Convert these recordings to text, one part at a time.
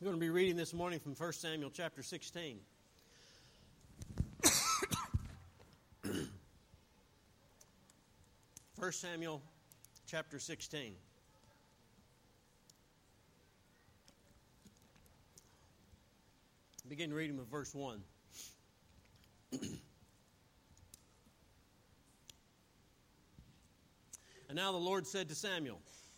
We're going to be reading this morning from 1 Samuel chapter 16. 1 Samuel chapter 16. Begin reading with verse 1. And now the Lord said to Samuel,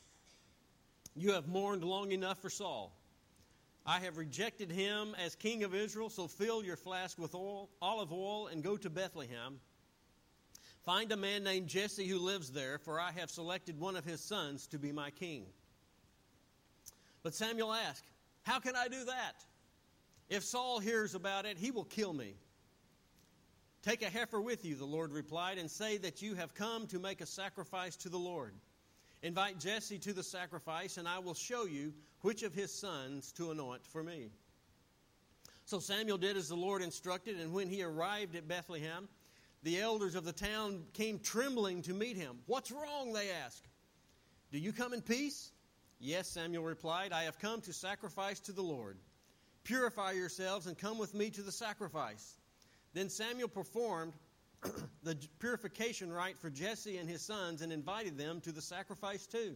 "You have mourned long enough for Saul. I have rejected him as king of Israel, so fill your flask with olive oil, and go to Bethlehem. Find a man named Jesse who lives there, for I have selected one of his sons to be my king." But Samuel asked, "How can I do that? If Saul hears about it, he will kill me." "Take a heifer with you," the Lord replied, "and say that you have come to make a sacrifice to the Lord. Invite Jesse to the sacrifice, and I will show you which of his sons to anoint for me." So Samuel did as the Lord instructed, and when he arrived at Bethlehem, the elders of the town came trembling to meet him. "What's wrong?" they asked. "Do you come in peace?" "Yes," Samuel replied, "I have come to sacrifice to the Lord. Purify yourselves and come with me to the sacrifice." Then Samuel performed the purification rite for Jesse and his sons and invited them to the sacrifice too.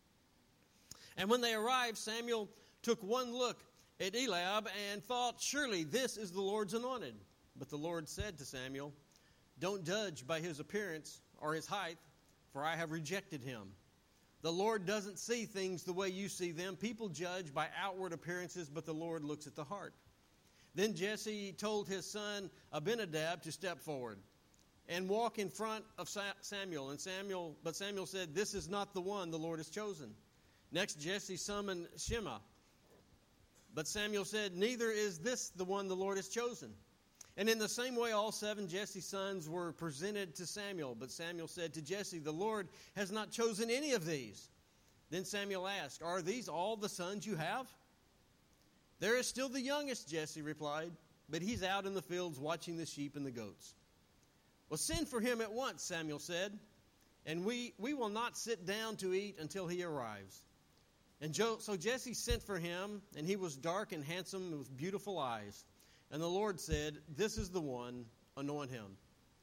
And when they arrived, Samuel took one look at Eliab and thought, "Surely this is the Lord's anointed." But the Lord said to Samuel, "Don't judge by his appearance or his height, for I have rejected him. The Lord doesn't see things the way you see them. People judge by outward appearances, but the Lord looks at the heart." Then Jesse told his son Abinadab to step forward and walk in front of Samuel. But Samuel said, "This is not the one the Lord has chosen." Next, Jesse summoned Shema. But Samuel said, "Neither is this the one the Lord has chosen." And in the same way, all 7 Jesse's sons were presented to Samuel. But Samuel said to Jesse, "The Lord has not chosen any of these." Then Samuel asked, "Are these all the sons you have?" "There is still the youngest," Jesse replied, "but he's out in the fields watching the sheep and the goats." "Well, send for him at once," Samuel said, "and we will not sit down to eat until he arrives." And so Jesse sent for him, and he was dark and handsome with beautiful eyes. And the Lord said, "This is the one, anoint him."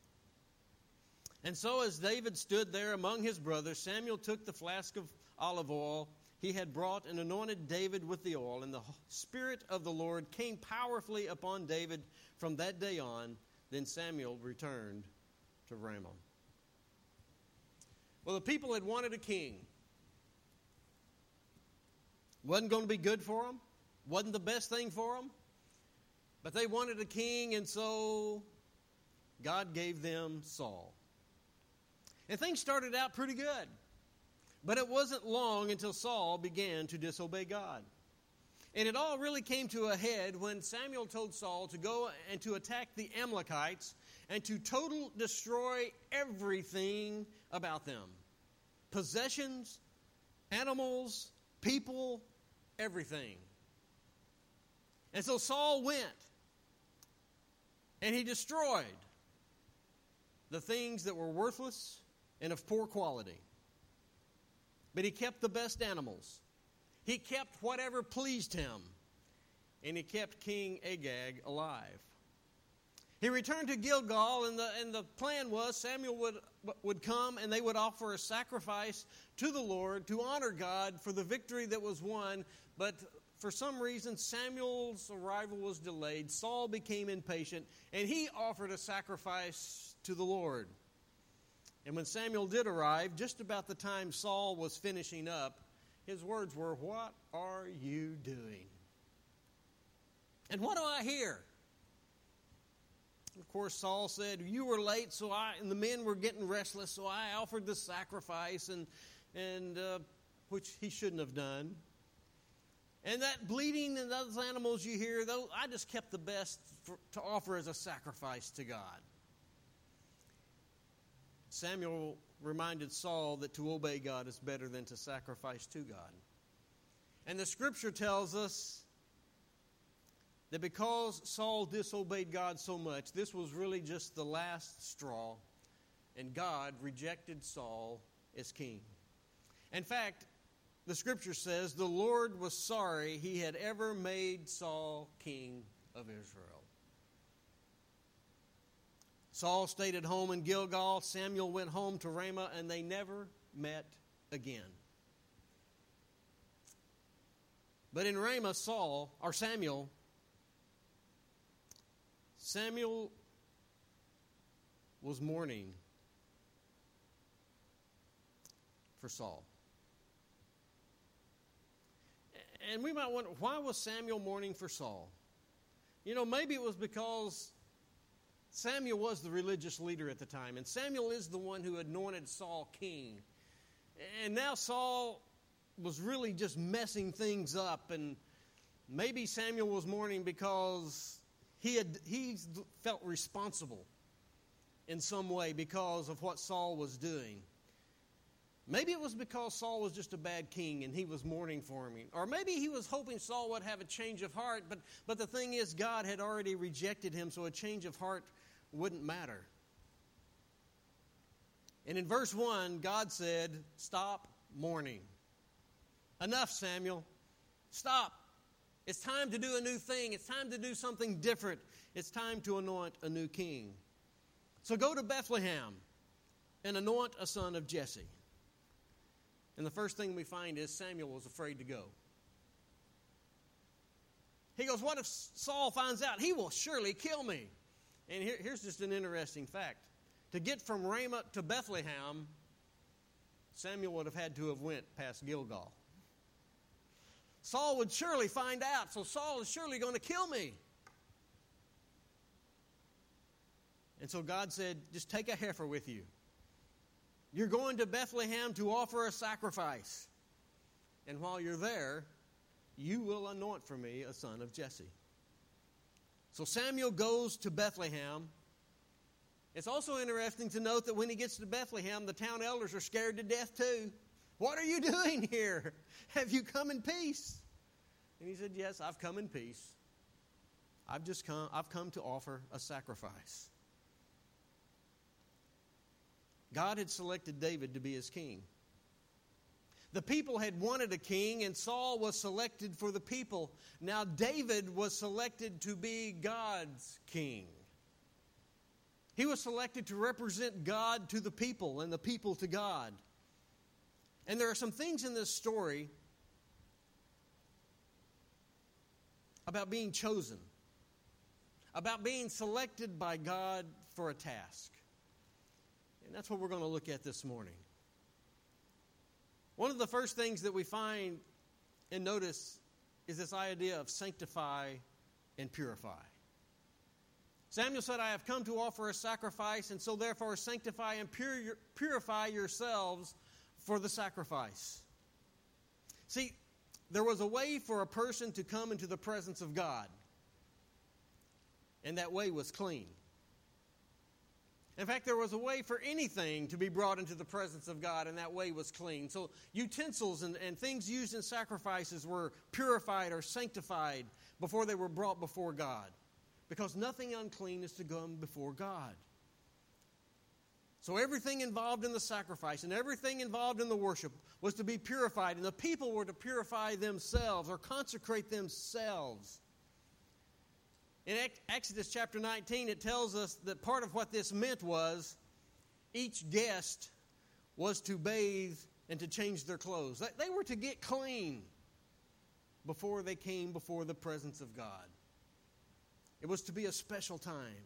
And so as David stood there among his brothers, Samuel took the flask of olive oil he had brought and anointed David with the oil. And the Spirit of the Lord came powerfully upon David from that day on. Then Samuel returned to Ramah. Well, the people had wanted a king. Wasn't going to be good for them. Wasn't the best thing for them. But they wanted a king, and so God gave them Saul. And things started out pretty good. But it wasn't long until Saul began to disobey God. And it all really came to a head when Samuel told Saul to go and to attack the Amalekites and to totally destroy everything about them. Possessions, animals, people, everything. And so Saul went and he destroyed the things that were worthless and of poor quality. But he kept the best animals. He kept whatever pleased him. And he kept King Agag alive. He returned to Gilgal, and the plan was Samuel would come and they would offer a sacrifice to the Lord to honor God for the victory that was won. But for some reason, Samuel's arrival was delayed. Saul became impatient, and he offered a sacrifice to the Lord. And when Samuel did arrive, just about the time Saul was finishing up, his words were, "What are you doing?" And what do I hear? Of course, Saul said, "You were late, and the men were getting restless, so I offered the sacrifice, and which he shouldn't have done. And that bleating and those animals you hear, I just kept the best to offer as a sacrifice to God." Samuel reminded Saul that to obey God is better than to sacrifice to God. And the Scripture tells us that because Saul disobeyed God so much, this was really just the last straw, and God rejected Saul as king. In fact, the Scripture says, the Lord was sorry he had ever made Saul king of Israel. Saul stayed at home in Gilgal. Samuel went home to Ramah, and they never met again. But in Ramah, Samuel was mourning for Saul. And we might wonder, why was Samuel mourning for Saul? You know, maybe it was because Samuel was the religious leader at the time, and Samuel is the one who anointed Saul king. And now Saul was really just messing things up, and maybe Samuel was mourning because he felt responsible in some way because of what Saul was doing. Maybe it was because Saul was just a bad king and he was mourning for him. Or maybe he was hoping Saul would have a change of heart, but the thing is, God had already rejected him, so a change of heart wouldn't matter. And in verse 1, God said, "Stop mourning. Enough, Samuel. Stop. It's time to do a new thing. It's time to do something different. It's time to anoint a new king. So go to Bethlehem and anoint a son of Jesse." And the first thing we find is Samuel was afraid to go. He goes, what if Saul finds out? He will surely kill me. And here's just an interesting fact. To get from Ramah to Bethlehem, Samuel would have had to have went past Gilgal. Saul would surely find out, so Saul is surely going to kill me. And so God said, just take a heifer with you. You're going to Bethlehem to offer a sacrifice. And while you're there, you will anoint for me a son of Jesse. So Samuel goes to Bethlehem. It's also interesting to note that when he gets to Bethlehem, the town elders are scared to death too. What are you doing here? Have you come in peace? And he said, yes, I've come in peace. I've come to offer a sacrifice. God had selected David to be his king. The people had wanted a king, and Saul was selected for the people. Now David was selected to be God's king. He was selected to represent God to the people and the people to God. And there are some things in this story about being chosen, about being selected by God for a task. And that's what we're going to look at this morning. One of the first things that we find and notice is this idea of sanctify and purify. Samuel said, I have come to offer a sacrifice, and so therefore sanctify and purify yourselves for the sacrifice. See, there was a way for a person to come into the presence of God, and that way was clean. In fact, there was a way for anything to be brought into the presence of God, and that way was clean. So utensils and things used in sacrifices were purified or sanctified before they were brought before God, because nothing unclean is to come before God. So everything involved in the sacrifice and everything involved in the worship was to be purified, and the people were to purify themselves or consecrate themselves. In Exodus chapter 19, it tells us that part of what this meant was each guest was to bathe and to change their clothes. They were to get clean before they came before the presence of God. It was to be a special time.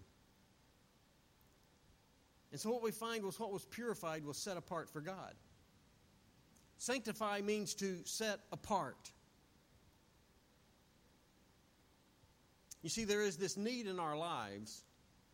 And so what we find was what was purified was set apart for God. Sanctify means to set apart. You see, there is this need in our lives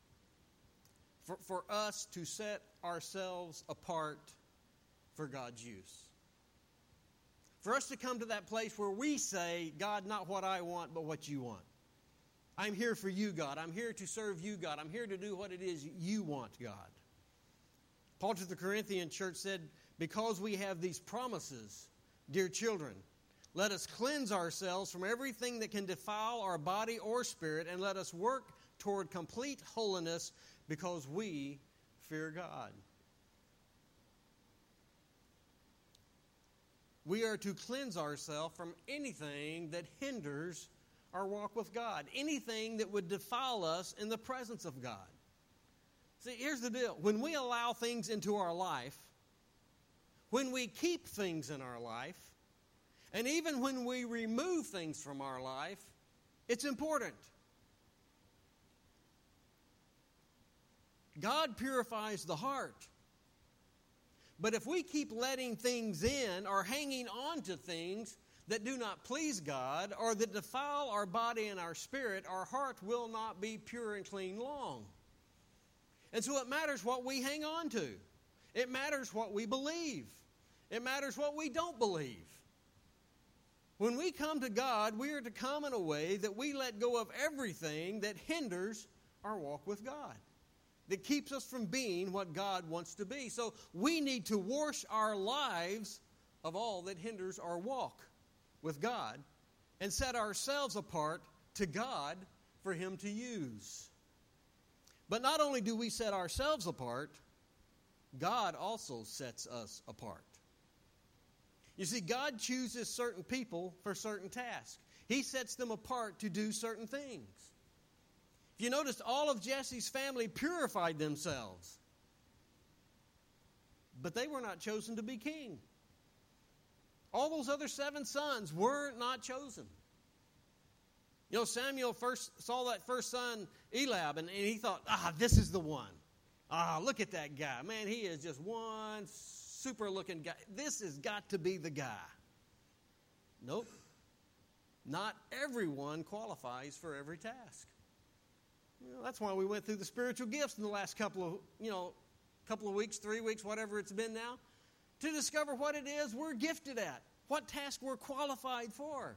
for us to set ourselves apart for God's use. For us to come to that place where we say, God, not what I want, but what you want. I'm here for you, God. I'm here to serve you, God. I'm here to do what it is you want, God. Paul to the Corinthian church said, because we have these promises, dear children, let us cleanse ourselves from everything that can defile our body or spirit, and let us work toward complete holiness because we fear God. We are to cleanse ourselves from anything that hinders our walk with God, anything that would defile us in the presence of God. See, here's the deal. When we allow things into our life, when we keep things in our life, and even when we remove things from our life, it's important. God purifies the heart. But if we keep letting things in or hanging on to things that do not please God or that defile our body and our spirit, our heart will not be pure and clean long. And so it matters what we hang on to. It matters what we believe. It matters what we don't believe. When we come to God, we are to come in a way that we let go of everything that hinders our walk with God, that keeps us from being what God wants to be. So we need to wash our lives of all that hinders our walk with God and set ourselves apart to God for Him to use. But not only do we set ourselves apart, God also sets us apart. You see, God chooses certain people for certain tasks. He sets them apart to do certain things. If you noticed, all of Jesse's family purified themselves. But they were not chosen to be king. All those other 7 sons were not chosen. You know, Samuel first saw that first son, Eliab, and he thought, this is the one. Look at that guy. Man, he is just one super-looking guy. This has got to be the guy. Nope. Not everyone qualifies for every task. You know, that's why we went through the spiritual gifts in the last couple of weeks, 3 weeks, whatever it's been now, to discover what it is we're gifted at, what task we're qualified for.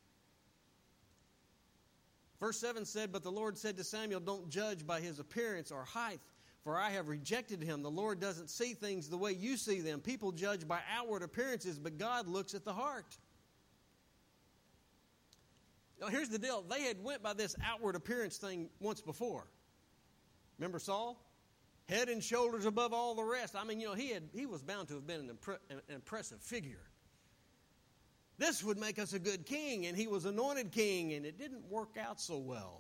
Verse 7 said, "But the Lord said to Samuel, don't judge by his appearance or height, for I have rejected him. The Lord doesn't see things the way you see them. People judge by outward appearances, but God looks at the heart." Now, here's the deal. They had went by this outward appearance thing once before. Remember Saul? Head and shoulders above all the rest. I mean, he was bound to have been an impressive figure. This would make us a good king, and he was anointed king, and it didn't work out so well.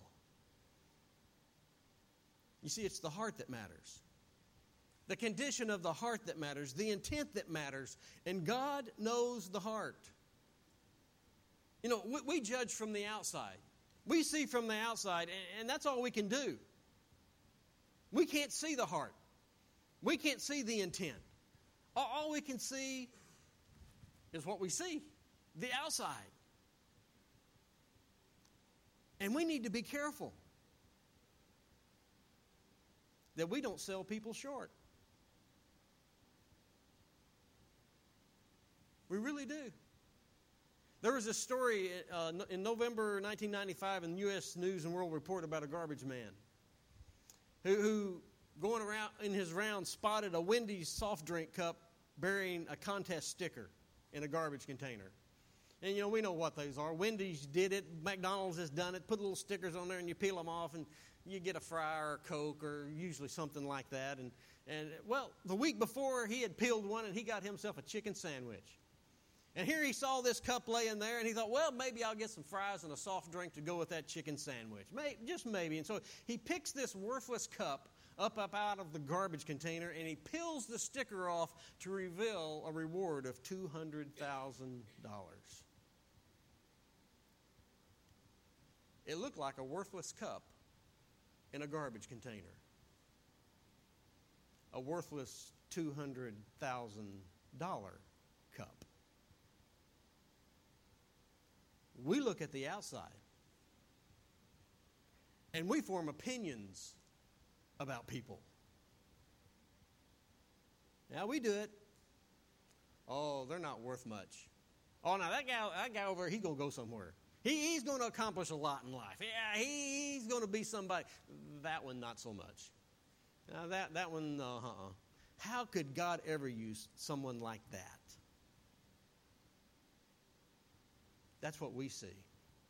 You see, it's the heart that matters. The condition of the heart that matters, the intent that matters, and God knows the heart. You know, we judge from the outside. We see from the outside, and that's all we can do. We can't see the heart. We can't see the intent. All we can see is what we see, the outside. And we need to be careful that we don't sell people short. We really do. There was a story in November 1995 in U.S. News and World Report about a garbage man who going around in his rounds, spotted a Wendy's soft drink cup bearing a contest sticker in a garbage container. And, we know what those are. Wendy's did it. McDonald's has done it. Put little stickers on there and you peel them off and you get a fry or a Coke or usually something like that. And the week before he had peeled one and he got himself a chicken sandwich. And here he saw this cup laying there, and he thought, well, maybe I'll get some fries and a soft drink to go with that chicken sandwich. Just maybe. And so he picks this worthless cup up out of the garbage container, and he peels the sticker off to reveal a reward of $200,000. It looked like a worthless cup in a garbage container. A worthless $200,000 cup. We look at the outside and we form opinions about people. Now we do it. Oh, they're not worth much. Oh, now that guy over there, he's going to go somewhere. He's going to accomplish a lot in life. Yeah, he's going to be somebody. That one, not so much. Now that one, How could God ever use someone like that? That's what we see.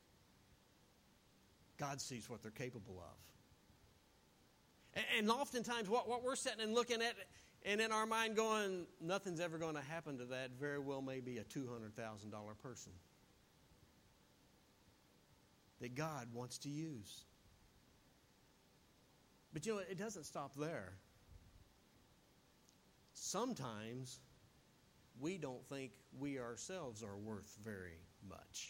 God sees what they're capable of. And oftentimes what we're sitting and looking at, And in our mind going, nothing's ever going to happen to that, very well may be a $200,000 person that God wants to use. But you know, it doesn't stop there. Sometimes we don't think we ourselves are worth very much.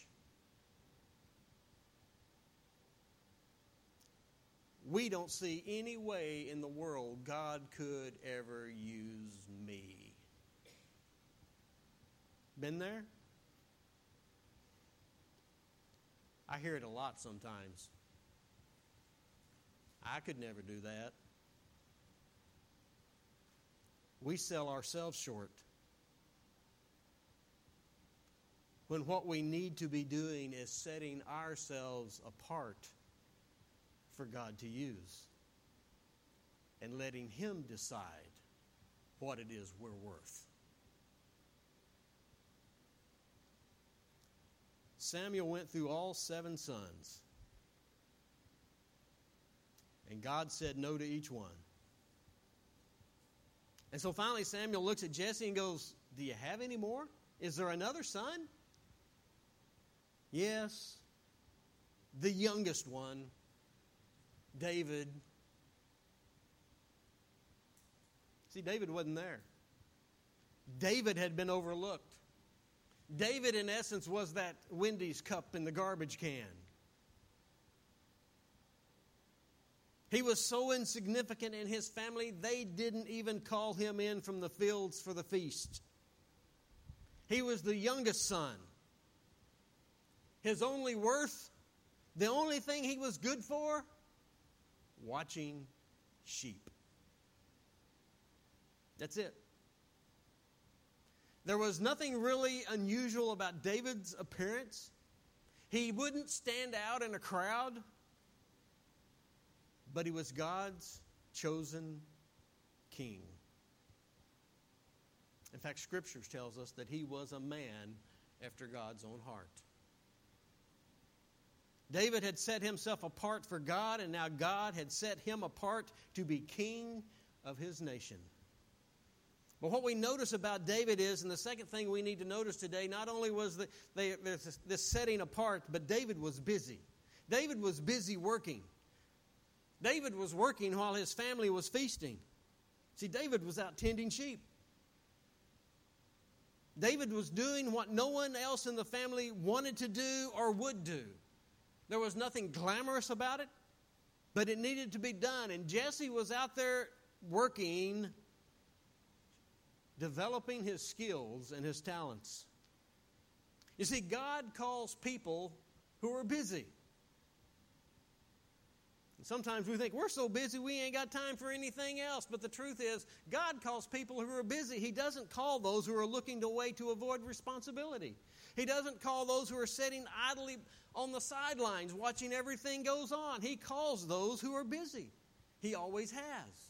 We don't see any way in the world God could ever use me. Been there? I hear it a lot sometimes. I could never do that. We sell ourselves short. When what we need to be doing is setting ourselves apart for God to use and letting Him decide what it is we're worth. Samuel went through all 7 sons, and God said no to each one. And so finally Samuel looks at Jesse and goes, "Do you have any more? Is there another son?" Yes, the youngest one, David. See, David wasn't there. David had been overlooked. David, in essence, was that Wendy's cup in the garbage can. He was so insignificant in his family, they didn't even call him in from the fields for the feast. He was the youngest son. His only worth, the only thing he was good for, watching sheep. That's it. There was nothing really unusual about David's appearance. He wouldn't stand out in a crowd, but he was God's chosen king. In fact, Scripture tells us that he was a man after God's own heart. David had set himself apart for God, and now God had set him apart to be king of his nation. But what we notice about David is, and the second thing we need to notice today, not only was this setting apart, but David was busy. David was busy working. David was working while his family was feasting. See, David was out tending sheep. David was doing what no one else in the family wanted to do or would do. There was nothing glamorous about it, but it needed to be done. And Jesse was out there working, developing his skills and his talents. You see, God calls people who are busy. And sometimes we think, we're so busy we ain't got time for anything else. But the truth is, God calls people who are busy. He doesn't call those who are looking to way to avoid responsibility. He doesn't call those who are sitting idly on the sidelines watching everything goes on. He calls those who are busy. He always has.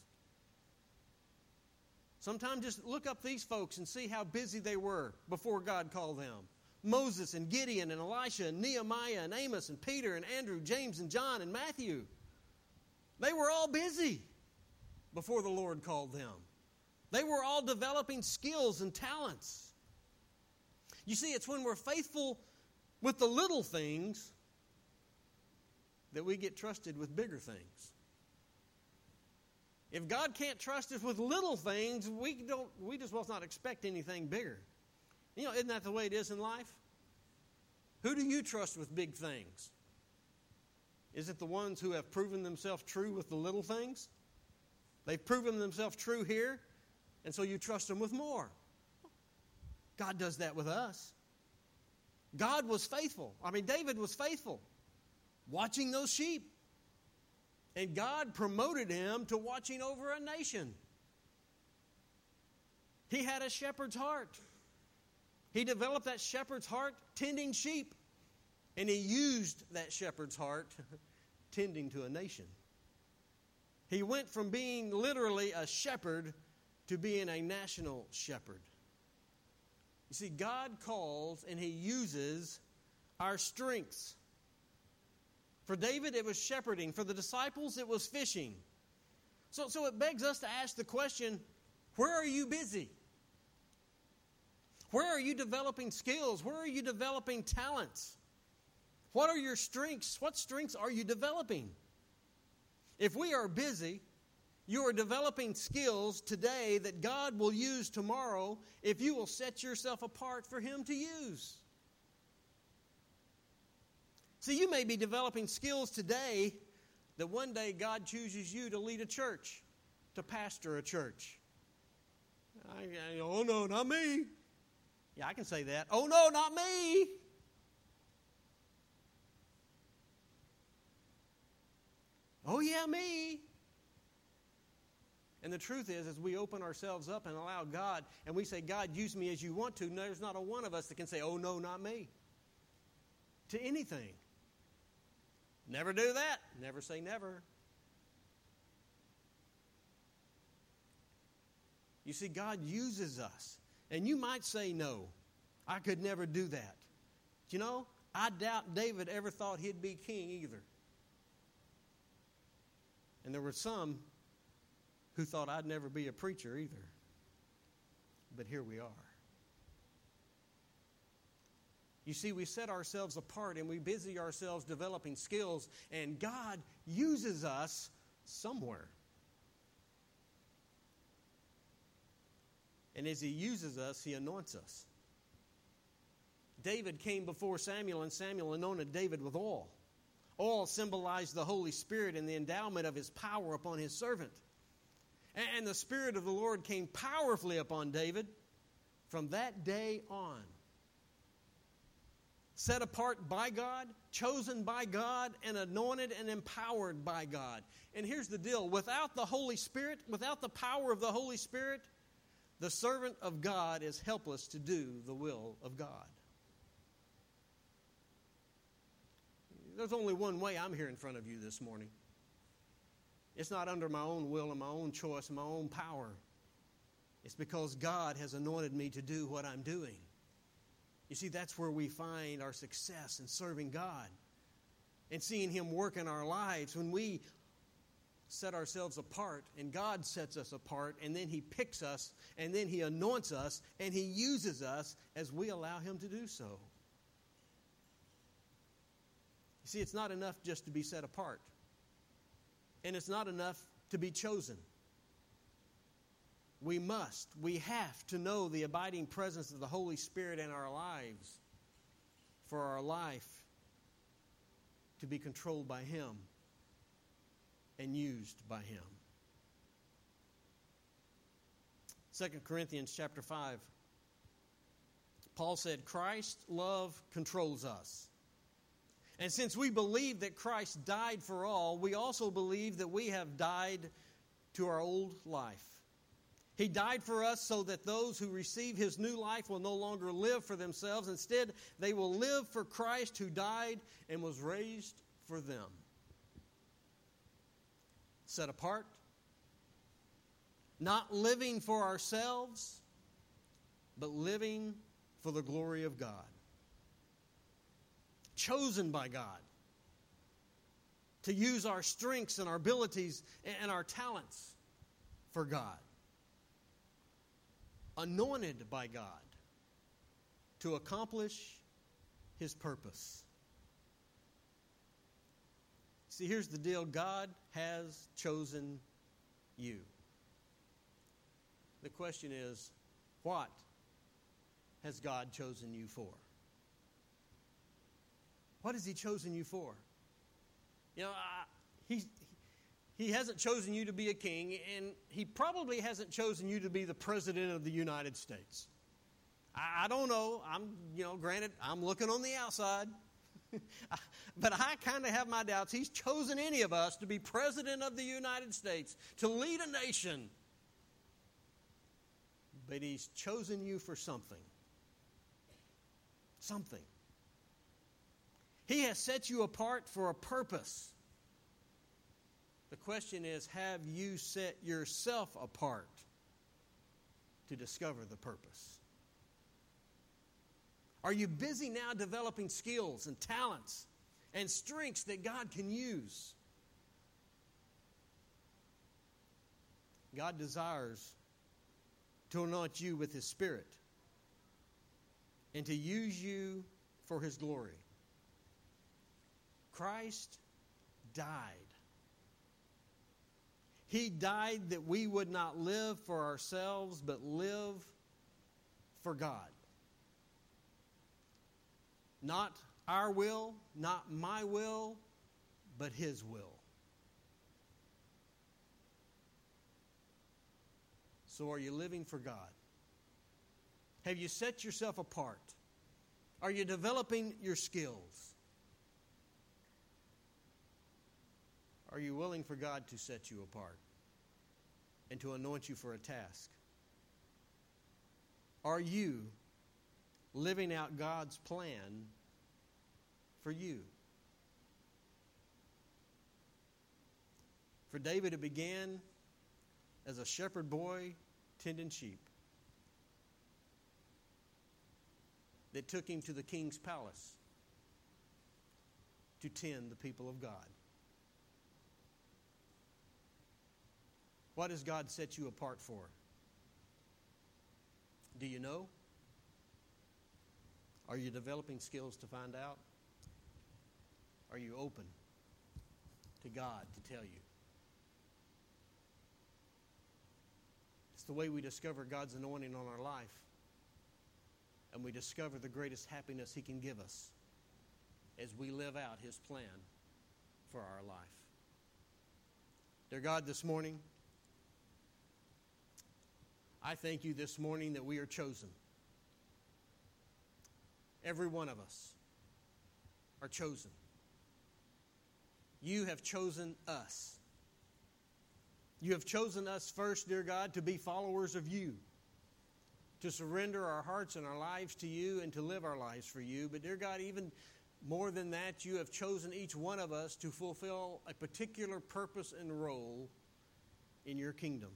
Sometimes just look up these folks and see how busy they were before God called them. Moses and Gideon and Elisha and Nehemiah and Amos and Peter and Andrew, James and John and Matthew. They were all busy before the Lord called them. They were all developing skills and talents. You see, it's when we're faithful with the little things that we get trusted with bigger things. If God can't trust us with little things, we just must not expect anything bigger. You know, isn't that the way it is in life? Who do you trust with big things? Is it the ones who have proven themselves true with the little things? They've proven themselves true here, and so you trust them with more. God does that with us. God was faithful. David was faithful, watching those sheep. And God promoted him to watching over a nation. He had a shepherd's heart. He developed that shepherd's heart tending sheep. And he used that shepherd's heart tending to a nation. He went from being literally a shepherd to being a national shepherd. You see, God calls and He uses our strengths. For David, it was shepherding. For the disciples, it was fishing. So it begs us to ask the question, Where are you busy? Where are you developing skills? Where are you developing talents? What are your strengths? What strengths are you developing? If we are busy, you are developing skills today that God will use tomorrow if you will set yourself apart for Him to use. See, you may be developing skills today that one day God chooses you to lead a church, to pastor a church. Oh, no, not me. Yeah, I can say that. Oh, no, not me. Oh, yeah, me. And the truth is, as we open ourselves up and allow God, and we say, God, use me as you want to, there's not a one of us that can say, oh, no, not me, to anything. Never do that. Never say never. You see, God uses us. And you might say, no, I could never do that. You know, I doubt David ever thought he'd be king either. And there were some who thought I'd never be a preacher either. But here we are. You see, we set ourselves apart and we busy ourselves developing skills, and God uses us somewhere. And as He uses us, He anoints us. David came before Samuel, and Samuel anointed David with oil. Oil symbolized the Holy Spirit and the endowment of His power upon His servant. And the Spirit of the Lord came powerfully upon David from that day on. Set apart by God, chosen by God, and anointed and empowered by God. And here's the deal. Without the Holy Spirit, without the power of the Holy Spirit, the servant of God is helpless to do the will of God. There's only one way I'm here in front of you this morning. It's not under my own will and my own choice and my own power. It's because God has anointed me to do what I'm doing. You see, that's where we find our success in serving God and seeing Him work in our lives. When we set ourselves apart and God sets us apart, and then He picks us and then He anoints us and He uses us as we allow Him to do so. You see, it's not enough just to be set apart. And it's not enough to be chosen. We have to know the abiding presence of the Holy Spirit in our lives for our life to be controlled by Him and used by Him. 2 Corinthians chapter 5. Paul said, Christ's love controls us. And since we believe that Christ died for all, we also believe that we have died to our old life. He died for us so that those who receive His new life will no longer live for themselves. Instead, they will live for Christ who died and was raised for them. Set apart, not living for ourselves, but living for the glory of God. Chosen by God to use our strengths and our abilities and our talents for God. Anointed by God to accomplish His purpose. See, here's the deal. God has chosen you. The question is, what has God chosen you for? What has He chosen you for? You know, He hasn't chosen you to be a king, and He probably hasn't chosen you to be the President of the United States. I don't know. Granted, I'm looking on the outside. But I kind of have my doubts. He's chosen any of us to be President of the United States, to lead a nation. But He's chosen you for something. Something. He has set you apart for a purpose. The question is, have you set yourself apart to discover the purpose? Are you busy now developing skills and talents and strengths that God can use? God desires to anoint you with His Spirit and to use you for His glory. Christ died. He died that we would not live for ourselves, but live for God. Not our will, not my will, but His will. So are you living for God? Have you set yourself apart? Are you developing your skills? Are you willing for God to set you apart and to anoint you for a task? Are you living out God's plan for you? For David, it began as a shepherd boy tending sheep that took him to the king's palace to tend the people of God. What has God set you apart for? Do you know? Are you developing skills to find out? Are you open to God to tell you? It's the way we discover God's anointing on our life, and we discover the greatest happiness He can give us as we live out His plan for our life. Dear God, this morning, I thank You this morning that we are chosen. Every one of us are chosen. You have chosen us. You have chosen us first, dear God, to be followers of You, to surrender our hearts and our lives to You and to live our lives for You. But dear God, even more than that, You have chosen each one of us to fulfill a particular purpose and role in Your kingdom.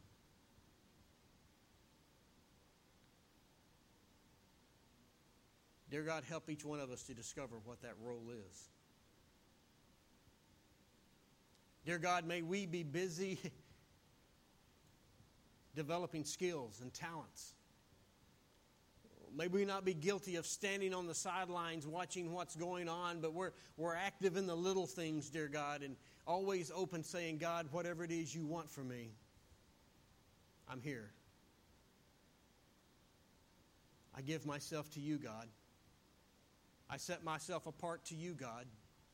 Dear God, help each one of us to discover what that role is. Dear God, may we be busy developing skills and talents. May we not be guilty of standing on the sidelines watching what's going on, but we're active in the little things, dear God, and always open saying, God, whatever it is You want from me, I'm here. I give myself to You, God. I set myself apart to You, God.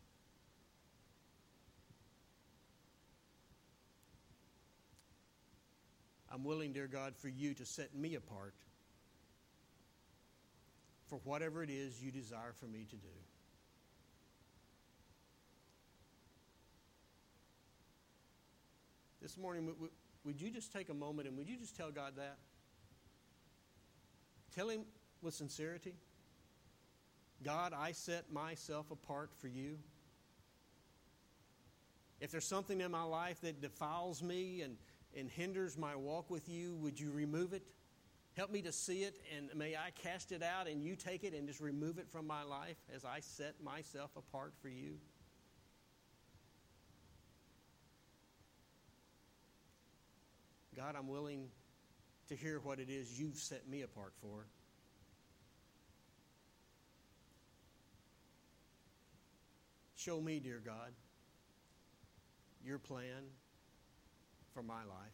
I'm willing, dear God, for You to set me apart for whatever it is You desire for me to do. This morning, would you just take a moment and would you just tell God that? Tell Him with sincerity, God, I set myself apart for You. If there's something in my life that defiles me and hinders my walk with You, would You remove it? Help me to see it, and may I cast it out and You take it and just remove it from my life as I set myself apart for You. God, I'm willing to hear what it is You've set me apart for. Show me, dear God, Your plan for my life.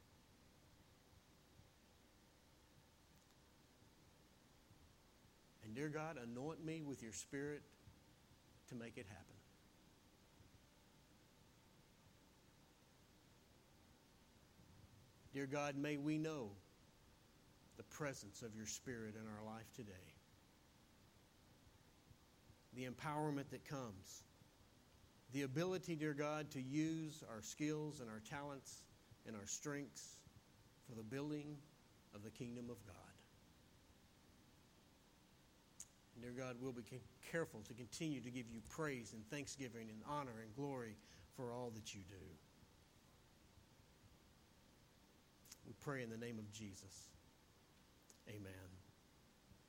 And dear God, anoint me with Your Spirit to make it happen. Dear God, may we know the presence of Your Spirit in our life today. The empowerment that comes. The ability, dear God, to use our skills and our talents and our strengths for the building of the kingdom of God. And dear God, we'll be careful to continue to give You praise and thanksgiving and honor and glory for all that You do. We pray in the name of Jesus. Amen.